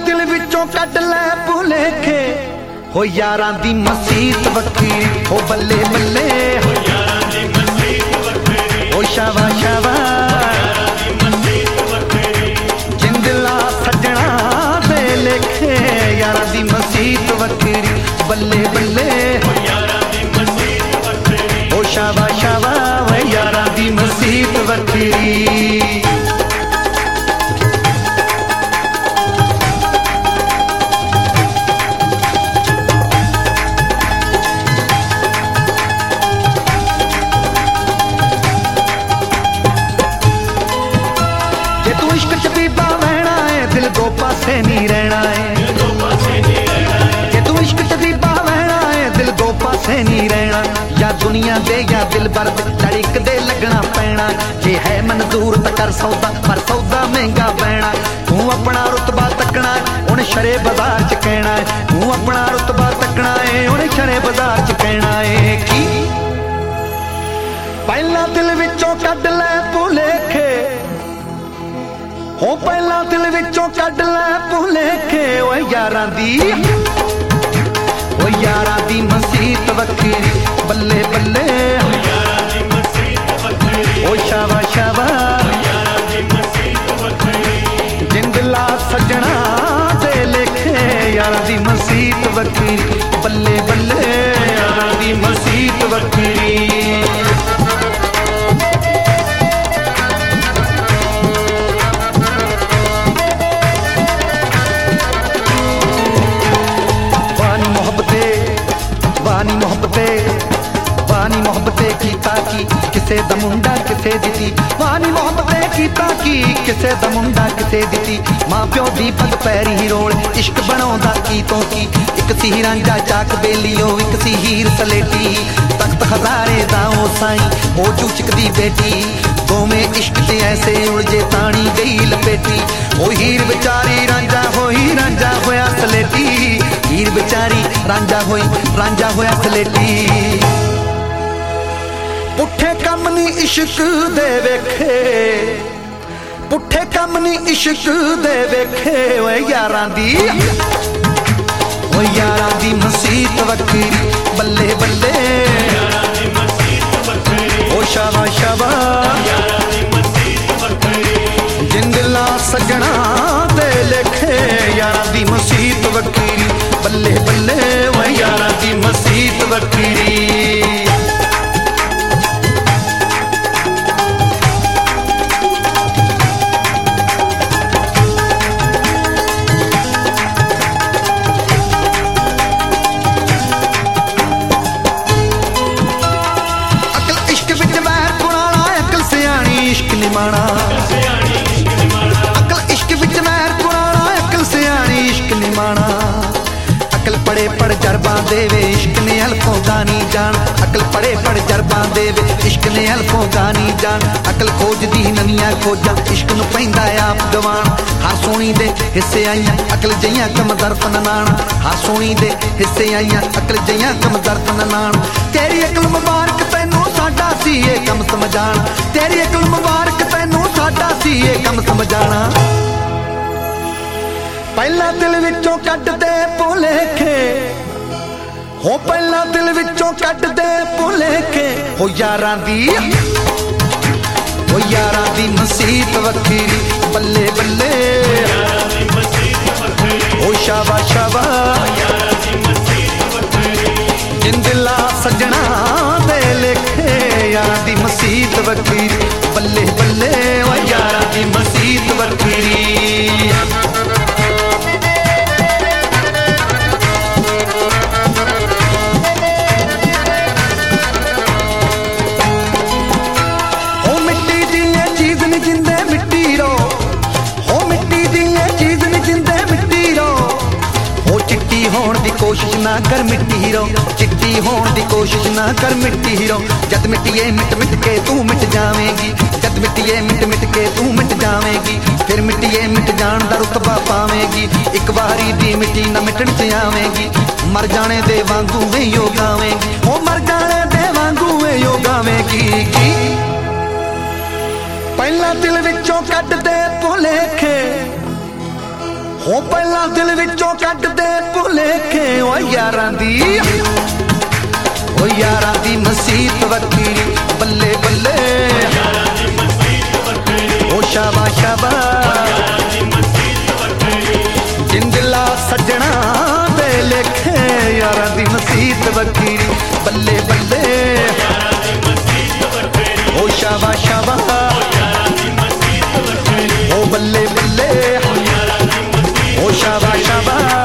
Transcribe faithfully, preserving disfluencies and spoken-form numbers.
दिल विचों कट लै भुलेखे हो यारां दी मसीत वक्खरी हो बल्ले बल्ले हो यारां दी मसीत वक्खरी हो शावा शावा जिंदला सजना दे लेखे यारां दी मसीत वक्खरी बल्ले बल्ले हो यारां दी मसीत वक्खरी हो शावा शावा वे यारां दी मसीत वक्खरी। दो पासे नहीं रहना है जे तू इश्क च दीपा बहना है दिल दो पासे नहीं रहना या दुनिया दे या दिल भर तड़िक दे लगना पैना जे है मंजूर तो कर सौदा पर सौदा महंगा पैना तू अपना रुतबा तकना है उन्हें शरे बाजार च कहना है तू अपना रुतबा तकना है उन्हें शरे बाजार च कहना है कि पहला दिल विचों कढ लै भुलेखे हो पहला दिल विचों कढ लै भुलेखे ओ यारां दी ओ यारां दी मसीत वक्खरी बल्ले बल्ले ओ यारां दी मसीत वक्खरी ओ शावा शावा ओ यारां दी मसीत वक्खरी जिंदला सजना दे लेखे यारां दी मसीत वक्खरी बल्ले बल्ले यारां दी मसीत वक्खरी। वानी मोहब्बते वानी मोहब्बते कीता की किसे दा मुंडा किसे दिती वानी मोहब्बते कीता की किसे दा मुंडा किसे दिती मां प्यो दी पग पैरी रोल इश्क बनाउंदा की तो की एक सी रांझा चाक बेलियो एक सी हीर सलेटी तख्त हजारे दा ओ साईं ओ चूचक दी बेटी दोवें इश्क ते ऐसे उलझे ताणी गई लपेटी ओ हीर बेचारी रांझा होई रांझा होया सलेटी हीर बेचारी रांझा होई रांझा होया सलेटी पुठे कम नी इश्क दे वेखे पुठे कम नी इश्क दे वेखे ओए यारां दी ओ यारां दी मसीत वक्खरी बल्ले बल्ले यारां दी मसीत वक्खरी ओ शावा शावा यारां दी मसीत वक्खरी जिंदला सजना दे लेखे यारां दी मसीत वक्खरी बल्ले बल्ले ओ यारां दी मसीत वक्खरी। अकल इश्क विच वैर पुराना अकल सियाणी इश्क निमाना अकल इश्क विच वैर पुराना अकल सियाणी इश्क निमाना अकल पढ़े पढ़ जरबा देवे इश्क ने अल्फों गानी जान अकल पढ़े पढ़ जरबा देवे इश्क ने अल्फों गानी जान अकल खोज दी नवियां खोजा इश्क नूं पैंदा आप गवान हर सोनी दे हिस्से आईयां अकल जइयां कम दरफ ननाण हर सोनी दे हिस्से आईयां अकल जइयां कम दरफ ननाण तेरी अकल मुबारक तैनूं साडा सी ये कम समझाण तेरी अकल मुबारक तैनूं साडा सी ये कम समझाणा पहला दिल विचों कढ दे भुलेखे हो पहला दिल विचों कढ दे भुलेखे हो यारां दी हो यारां दी मसीत वक्खरी बल्ले बल्ले यारां दी मसीत वक्खरी हो शावा शावा यारां दी मसीत वक्खरी जिंदला सजना दे लेखे यारां दी मसीत वक्खरी बल्ले बल्ले ओ यारां दी मसीत वक्खरी। कोशिश ना कर मिट्टी हीरो चिट्टी होने की कोशिश ना कर मिट्टी हीरो जद मिट्टिए मिट मिट के तू मिट जावेगी जद मिट्टिए मिट मिट के तू मिट जावेगी फिर मिट्टिए मिट जान दा रुतबा पावेगी एक बारी दी मिट्टी ना मिटण च आवेगी मर जाने दे वांगू वे यो गावेगी ओ मर जाने दे वांगू वे यो गावेगी पहला दिल विचों कढ दे भुलेखे हो पहला दिल विचों कट दे भुलेखे ओ यारां दी ओ यारां दी मसीत वखरी बल्ले बल्ले ओ शाबा शाबा जिंदला सजना दे लेखे यारां दी मसीत वखरी बल्ले बल्ले ओ शाबा शाबा ओ बल्ले बल्ले ओ शाबा शाबा